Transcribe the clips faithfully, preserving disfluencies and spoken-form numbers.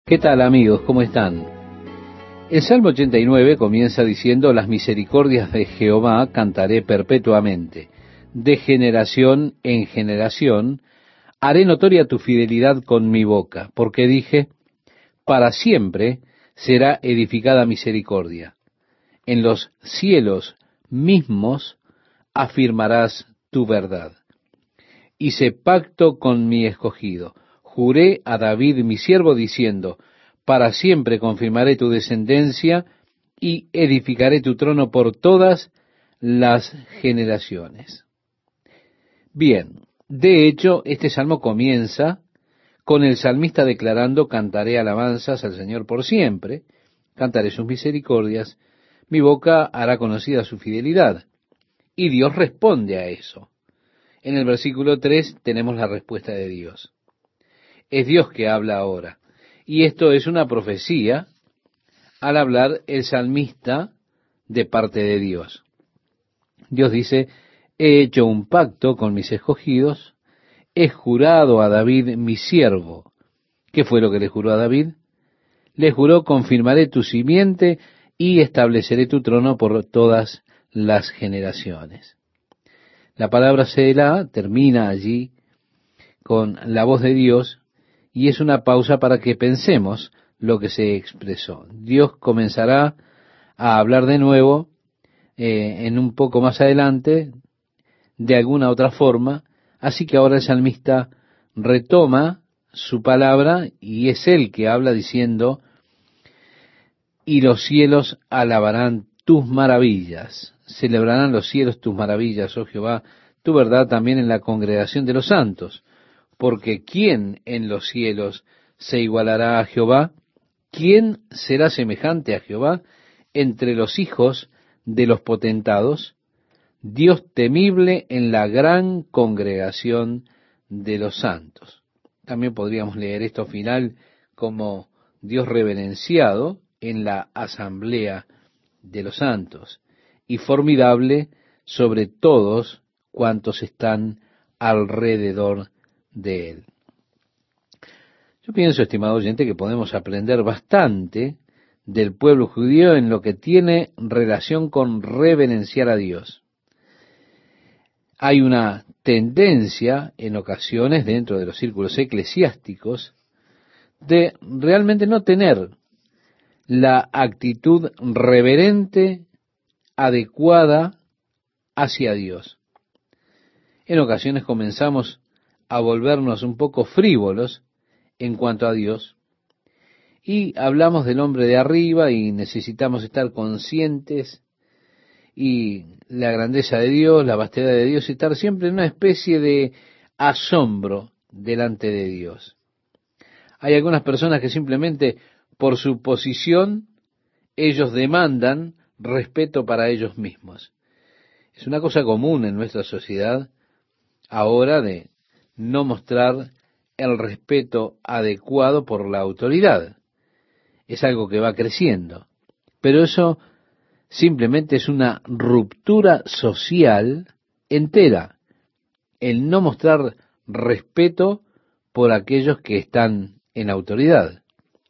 ¿Qué tal, amigos? ¿Cómo están? El Salmo ochenta y nueve comienza diciendo: las misericordias de Jehová cantaré perpetuamente, de generación en generación haré notoria tu fidelidad con mi boca, porque dije, para siempre será edificada misericordia. En los cielos mismos afirmarás tu verdad. Hice pacto con mi escogido. Juré a David mi siervo diciendo, para siempre confirmaré tu descendencia y edificaré tu trono por todas las generaciones. Bien, de hecho, este salmo comienza con el salmista declarando: cantaré alabanzas al Señor por siempre, cantaré sus misericordias, mi boca hará conocida su fidelidad. Y Dios responde a eso. En el versículo tres tenemos la respuesta de Dios. Es Dios que habla ahora. Y esto es una profecía al hablar el salmista de parte de Dios. Dios dice: he hecho un pacto con mis escogidos, he jurado a David mi siervo. ¿Qué fue lo que le juró a David? Le juró: confirmaré tu simiente y estableceré tu trono por todas las generaciones. La palabra Selah termina allí con la voz de Dios, y es una pausa para que pensemos lo que se expresó. Dios comenzará a hablar de nuevo eh, en un poco más adelante, de alguna otra forma, así que ahora el salmista retoma su palabra y es él que habla diciendo: y los cielos alabarán tus maravillas, celebrarán los cielos tus maravillas, oh Jehová, tu verdad también en la congregación de los santos. Porque ¿quién en los cielos se igualará a Jehová? ¿Quién será semejante a Jehová entre los hijos de los potentados? Dios temible en la gran congregación de los santos. También podríamos leer esto final como Dios reverenciado en la asamblea de los santos, y formidable sobre todos cuantos están alrededor de él. Yo pienso, estimado oyente, que podemos aprender bastante del pueblo judío en lo que tiene relación con reverenciar a Dios. Hay una tendencia en ocasiones dentro de los círculos eclesiásticos de realmente no tener la actitud reverente adecuada hacia Dios. En ocasiones comenzamos a volvernos un poco frívolos en cuanto a Dios, y hablamos del hombre de arriba y necesitamos estar conscientes y la grandeza de Dios, la vastedad de Dios, y estar siempre en una especie de asombro delante de Dios. Hay algunas personas que simplemente por su posición ellos demandan respeto para ellos mismos. Es una cosa común en nuestra sociedad ahora de no mostrar el respeto adecuado por la autoridad. Es algo que va creciendo. Pero eso simplemente es una ruptura social entera, el no mostrar respeto por aquellos que están en autoridad.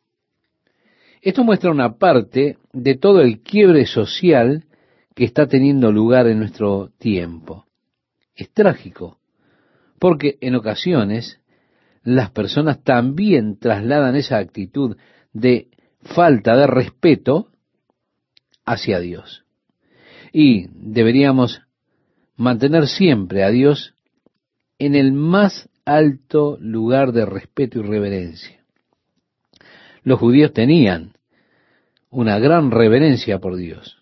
Esto muestra una parte de todo el quiebre social que está teniendo lugar en nuestro tiempo. Es trágico, porque en ocasiones las personas también trasladan esa actitud de falta de respeto hacia Dios. Y deberíamos mantener siempre a Dios en el más alto lugar de respeto y reverencia. Los judíos tenían una gran reverencia por Dios,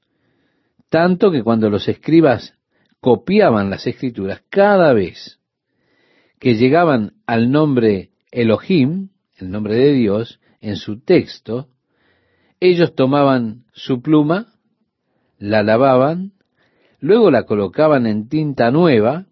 tanto que cuando los escribas copiaban las escrituras, cada vez que llegaban al nombre Elohim, el nombre de Dios, en su texto, ellos tomaban su pluma, la lavaban, luego la colocaban en tinta nueva,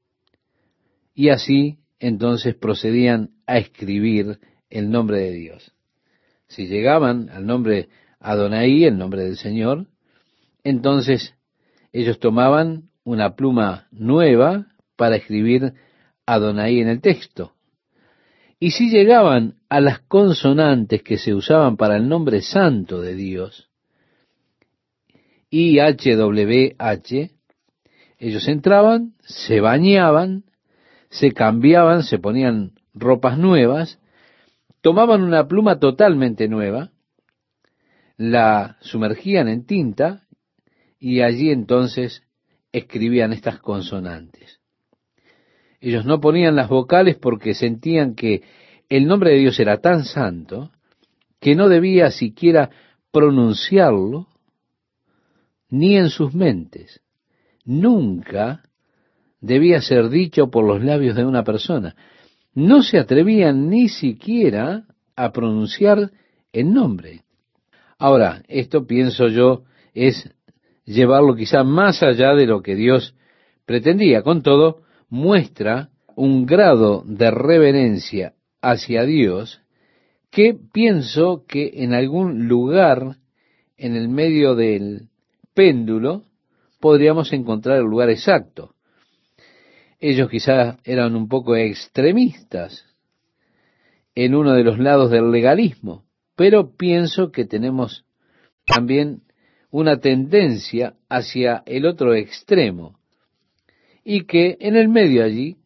y así entonces procedían a escribir el nombre de Dios. Si llegaban al nombre Adonai, el nombre del Señor, entonces ellos tomaban una pluma nueva para escribir Adonai en el texto. Y si llegaban a las consonantes que se usaban para el nombre santo de Dios, I H W H, ellos entraban, se bañaban, se cambiaban, se ponían ropas nuevas, tomaban una pluma totalmente nueva, la sumergían en tinta y allí entonces escribían estas consonantes. Ellos no ponían las vocales porque sentían que el nombre de Dios era tan santo que no debía siquiera pronunciarlo ni en sus mentes. Nunca debía ser dicho por los labios de una persona. No se atrevían ni siquiera a pronunciar el nombre. Ahora, esto pienso yo es llevarlo quizá más allá de lo que Dios pretendía. Con todo, muestra un grado de reverencia hacia Dios que pienso que en algún lugar en el medio del péndulo podríamos encontrar el lugar exacto. Ellos quizás eran un poco extremistas en uno de los lados del legalismo, pero pienso que tenemos también una tendencia hacia el otro extremo, y que en el medio allí,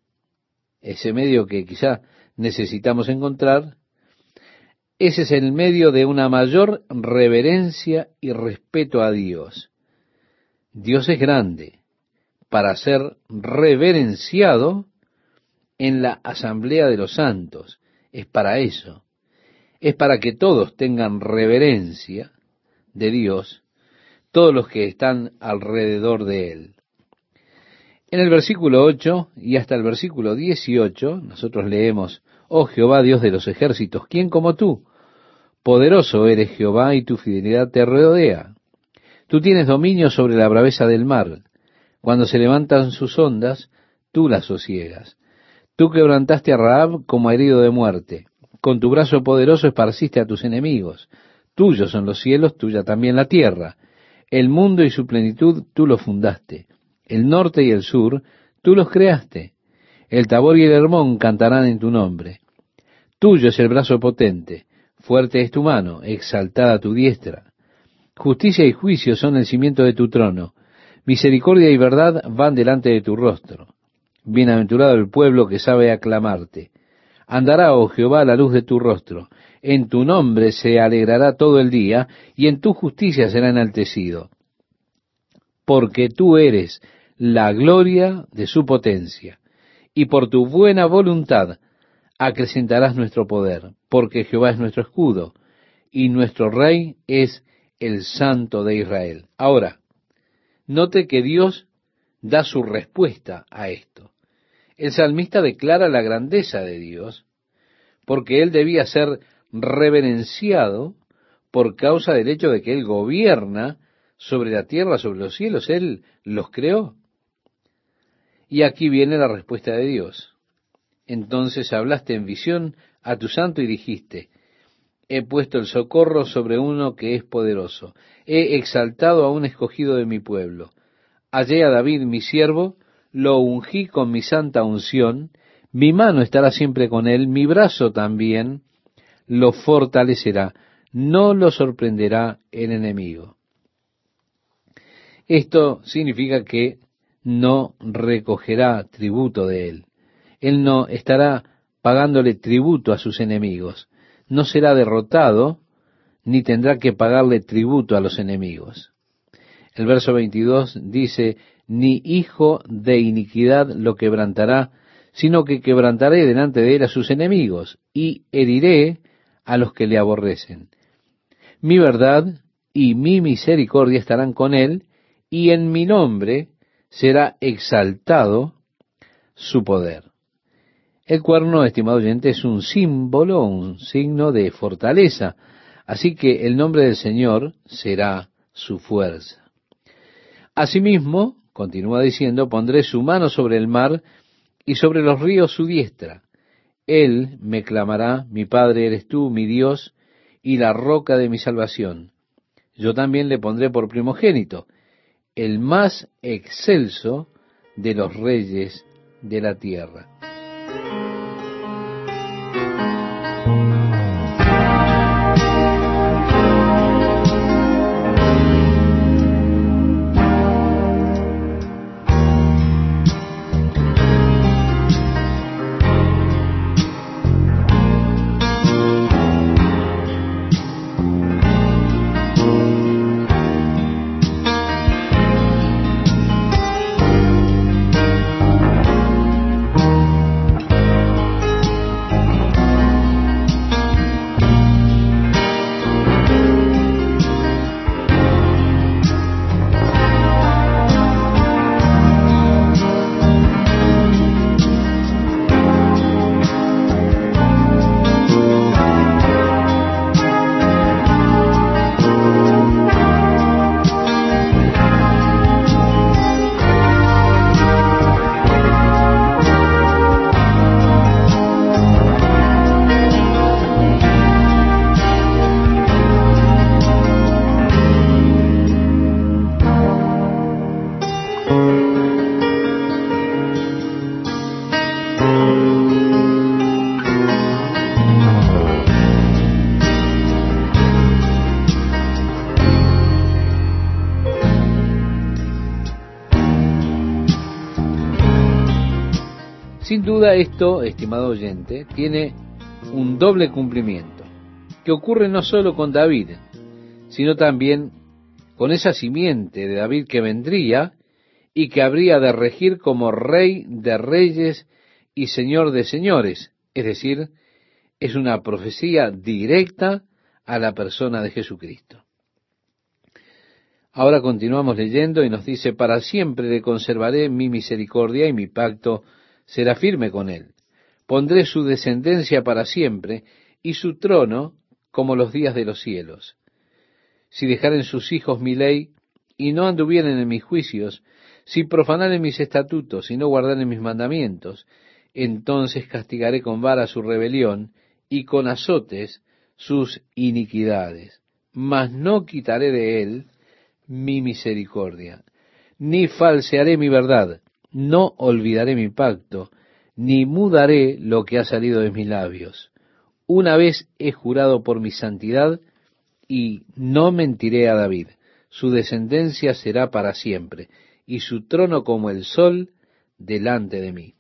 ese medio que quizá necesitamos encontrar, ese es el medio de una mayor reverencia y respeto a Dios. Dios es grande para ser reverenciado en la asamblea de los santos. Es para eso. Es para que todos tengan reverencia de Dios, todos los que están alrededor de Él. En el versículo ocho y hasta el versículo dieciocho, nosotros leemos: Oh Jehová, Dios de los ejércitos, ¿quién como tú? Poderoso eres Jehová, y tu fidelidad te rodea. Tú tienes dominio sobre la braveza del mar. Cuando se levantan sus ondas, tú las sosiegas. Tú quebrantaste a Rahab como herido de muerte. Con tu brazo poderoso esparciste a tus enemigos. Tuyos son los cielos, tuya también la tierra. El mundo y su plenitud tú los fundaste. El norte y el sur tú los creaste. El Tabor y el Hermón cantarán en tu nombre. Tuyo es el brazo potente. Fuerte es tu mano, exaltada tu diestra. Justicia y juicio son el cimiento de tu trono. Misericordia y verdad van delante de tu rostro. Bienaventurado el pueblo que sabe aclamarte. Andará, oh Jehová, a la luz de tu rostro. En tu nombre se alegrará todo el día, y en tu justicia será enaltecido. Porque tú eres la gloria de su potencia, y por tu buena voluntad acrecentarás nuestro poder, porque Jehová es nuestro escudo, y nuestro Rey es el Santo de Israel. Ahora, note que Dios da su respuesta a esto. El salmista declara la grandeza de Dios, porque Él debía ser reverenciado por causa del hecho de que Él gobierna sobre la tierra, sobre los cielos. Él los creó. Y aquí viene la respuesta de Dios. Entonces hablaste en visión a tu santo y dijiste: he puesto el socorro sobre uno que es poderoso. He exaltado a un escogido de mi pueblo. Hallé a David mi siervo, lo ungí con mi santa unción. Mi mano estará siempre con él, mi brazo también lo fortalecerá. No lo sorprenderá el enemigo. Esto significa que no recogerá tributo de él. Él no estará pagándole tributo a sus enemigos. No será derrotado, ni tendrá que pagarle tributo a los enemigos. El verso veintidós dice: ni hijo de iniquidad lo quebrantará, sino que quebrantaré delante de él a sus enemigos, y heriré a los que le aborrecen. Mi verdad y mi misericordia estarán con él, y en mi nombre será exaltado su poder. El cuerno, estimado oyente, es un símbolo, un signo de fortaleza, así que el nombre del Señor será su fuerza. Asimismo, continúa diciendo: pondré su mano sobre el mar y sobre los ríos su diestra. Él me clamará: mi Padre eres tú, mi Dios, y la roca de mi salvación. Yo también le pondré por primogénito, el más excelso de los reyes de la tierra. Sin duda esto, estimado oyente, tiene un doble cumplimiento, que ocurre no solo con David, sino también con esa simiente de David que vendría y que habría de regir como rey de reyes y señor de señores, es decir, es una profecía directa a la persona de Jesucristo. Ahora continuamos leyendo y nos dice, para siempre le conservaré mi misericordia y mi pacto será firme con él. Pondré su descendencia para siempre y su trono como los días de los cielos. Si dejaren sus hijos mi ley y no anduvieren en mis juicios, si profanaren mis estatutos y no guardaren mis mandamientos, entonces castigaré con vara su rebelión y con azotes sus iniquidades. Mas no quitaré de él mi misericordia, ni falsearé mi verdad, no olvidaré mi pacto, ni mudaré lo que ha salido de mis labios. Una vez he jurado por mi santidad, y no mentiré a David. Su descendencia será para siempre, y su trono como el sol delante de mí.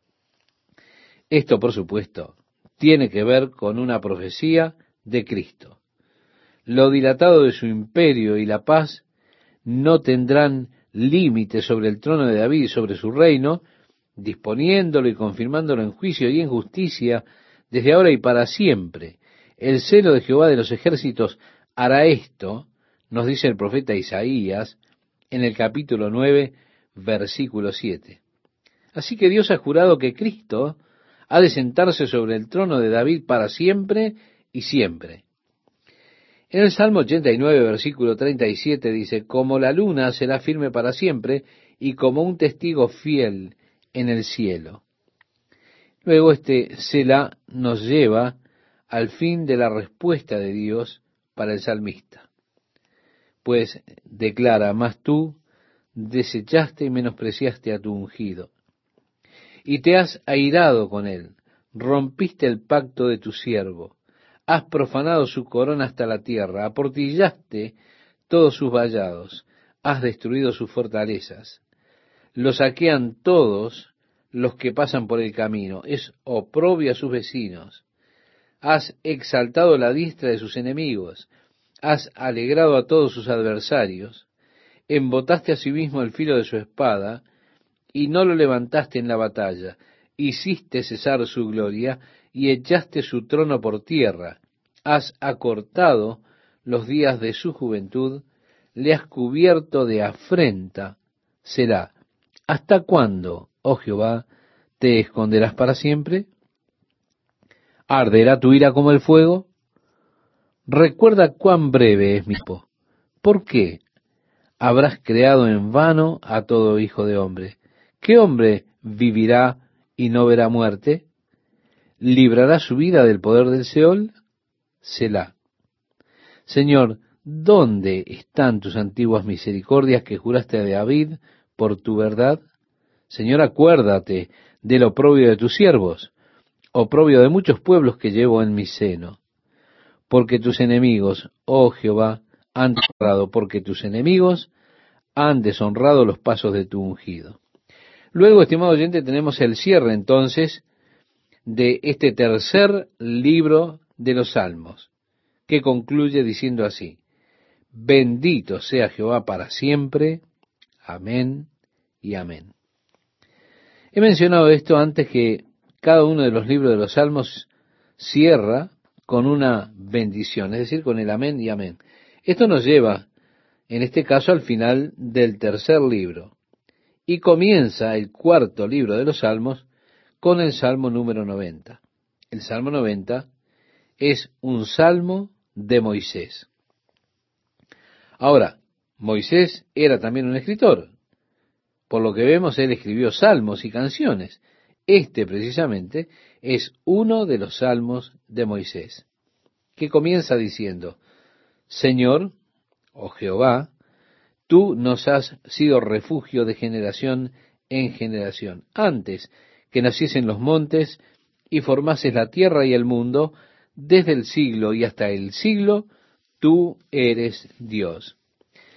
Esto, por supuesto, tiene que ver con una profecía de Cristo. Lo dilatado de su imperio y la paz no tendrán límite sobre el trono de David y sobre su reino, disponiéndolo y confirmándolo en juicio y en justicia desde ahora y para siempre. El celo de Jehová de los ejércitos hará esto, nos dice el profeta Isaías en el capítulo nueve, versículo siete. Así que Dios ha jurado que Cristo ha de sentarse sobre el trono de David para siempre y siempre. En el Salmo ochenta y nueve, versículo treinta y siete dice, como la luna será firme para siempre y como un testigo fiel en el cielo. Luego este Selah nos lleva al fin de la respuesta de Dios para el salmista. Pues declara, mas tú desechaste y menospreciaste a tu ungido, y te has airado con él, rompiste el pacto de tu siervo, has profanado su corona hasta la tierra, aportillaste todos sus vallados, has destruido sus fortalezas, lo saquean todos los que pasan por el camino, es oprobio a sus vecinos, has exaltado la diestra de sus enemigos, has alegrado a todos sus adversarios, embotaste a sí mismo el filo de su espada, y no lo levantaste en la batalla, hiciste cesar su gloria, y echaste su trono por tierra, has acortado los días de su juventud, le has cubierto de afrenta, será. ¿Hasta cuándo, oh Jehová, te esconderás para siempre? ¿Arderá tu ira como el fuego? Recuerda cuán breve es mi tiempo. ¿Por qué habrás creado en vano a todo hijo de hombre? ¿Qué hombre vivirá y no verá muerte? ¿Librará su vida del poder del Seol? Selah. Señor, ¿dónde están tus antiguas misericordias que juraste a David por tu verdad? Señor, acuérdate del oprobio de tus siervos, oprobio de muchos pueblos que llevo en mi seno. Porque tus enemigos, oh Jehová, han deshonrado, porque tus enemigos han deshonrado los pasos de tu ungido. Luego, estimado oyente, tenemos el cierre entonces de este tercer libro de los Salmos, que concluye diciendo así: bendito sea Jehová para siempre, amén y amén. He mencionado esto antes, que cada uno de los libros de los Salmos cierra con una bendición, es decir, con el amén y amén. Esto nos lleva, en este caso, al final del tercer libro, y comienza el cuarto libro de los Salmos con el Salmo número noventa. El Salmo noventa es un salmo de Moisés. Ahora, Moisés era también un escritor. Por lo que vemos, él escribió salmos y canciones. Este, precisamente, es uno de los salmos de Moisés, que comienza diciendo: Señor, oh Jehová, tú nos has sido refugio de generación en generación. Antes que naciesen los montes y formases la tierra y el mundo, desde el siglo y hasta el siglo, tú eres Dios.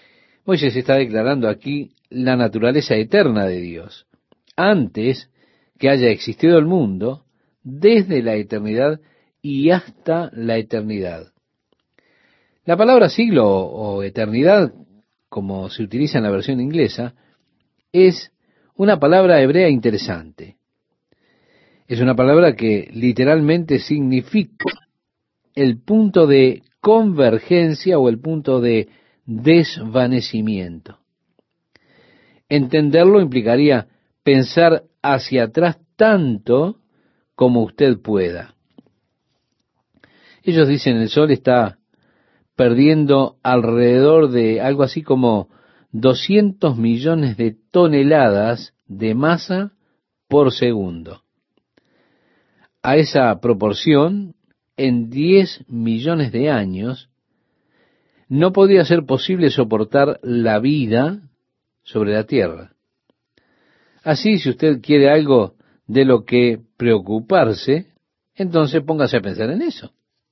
Moisés está declarando aquí la naturaleza eterna de Dios. Antes que haya existido el mundo desde la eternidad y hasta la eternidad. La palabra siglo o eternidad, como se utiliza en la versión inglesa, es una palabra hebrea interesante. Es una palabra que literalmente significa el punto de convergencia o el punto de desvanecimiento. Entenderlo implicaría pensar hacia atrás tanto como usted pueda. Ellos dicen el Sol está perdiendo alrededor de algo así como doscientos millones de toneladas de masa por segundo. A esa proporción, en diez millones de años, no podría ser posible soportar la vida sobre la Tierra. Así, si usted quiere algo de lo que preocuparse, entonces póngase a pensar en eso.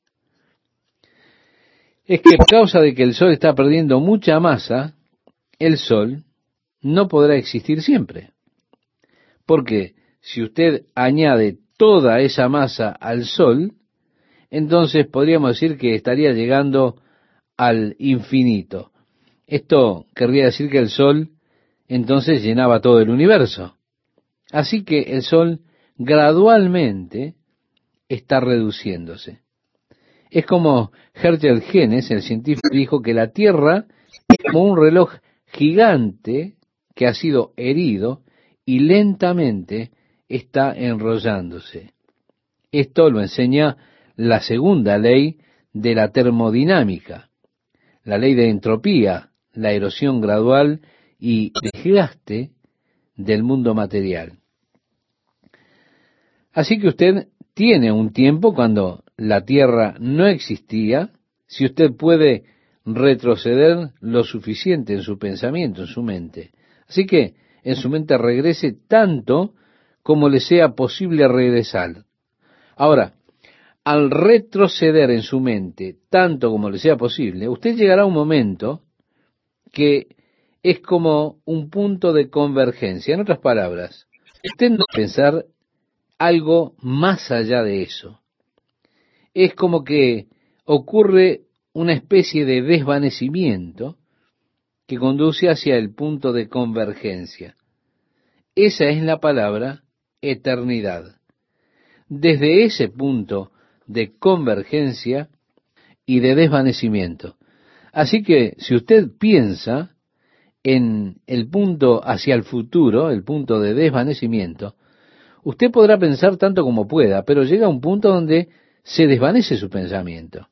Es que a causa de que el Sol está perdiendo mucha masa, el Sol no podrá existir siempre. Porque si usted añade toda esa masa al Sol, entonces podríamos decir que estaría llegando al infinito. Esto querría decir que el Sol entonces llenaba todo el universo. Así que el Sol gradualmente está reduciéndose. Es como Hertel Genes, el científico, dijo que la Tierra es como un reloj gigante que ha sido herido y lentamente está enrollándose. Esto lo enseña la segunda ley de la termodinámica, la ley de entropía, la erosión gradual y desgaste del mundo material. Así que usted tiene un tiempo cuando la Tierra no existía, si usted puede retroceder lo suficiente en su pensamiento, en su mente. Así que en su mente regrese tanto como le sea posible regresar. Ahora, al retroceder en su mente tanto como le sea posible, usted llegará a un momento que es como un punto de convergencia. En otras palabras, usted no va a pensar algo más allá de eso. Es como que ocurre una especie de desvanecimiento que conduce hacia el punto de convergencia. Esa es la palabra eternidad. Desde ese punto de convergencia y de desvanecimiento. Así que si usted piensa en el punto hacia el futuro, el punto de desvanecimiento, usted podrá pensar tanto como pueda, pero llega a un punto donde se desvanece su pensamiento.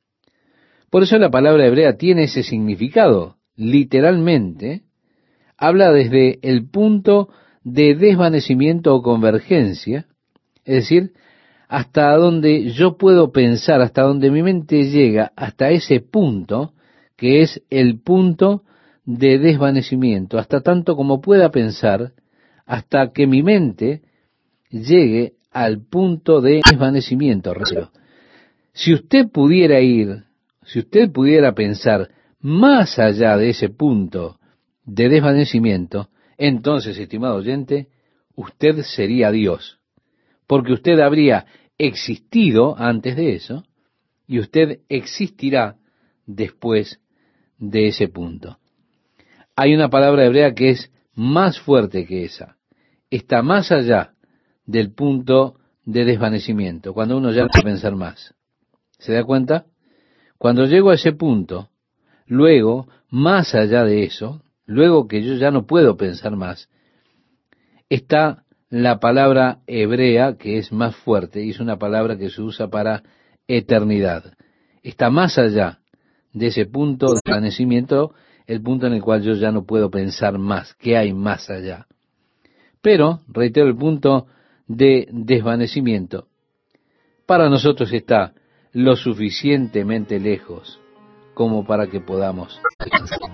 Por eso la palabra hebrea tiene ese significado. Literalmente, habla desde el punto de desvanecimiento o convergencia, es decir, hasta donde yo puedo pensar, hasta donde mi mente llega, hasta ese punto, que es el punto de desvanecimiento, hasta tanto como pueda pensar, hasta que mi mente llegue al punto de desvanecimiento. Si usted pudiera ir, si usted pudiera pensar más allá de ese punto de desvanecimiento, entonces, estimado oyente, usted sería Dios, porque usted habría existido antes de eso y usted existirá después de ese punto. Hay una palabra hebrea que es más fuerte que esa, está más allá del punto de desvanecimiento, cuando uno ya no puede pensar más. ¿Se da cuenta? Cuando llego a ese punto, luego, más allá de eso, luego que yo ya no puedo pensar más, está la palabra hebrea que es más fuerte y es una palabra que se usa para eternidad. Está más allá de ese punto de desvanecimiento, el punto en el cual yo ya no puedo pensar más, ¿qué hay más allá? Pero, reitero, el punto de desvanecimiento para nosotros está lo suficientemente lejos como para que podamos descansar.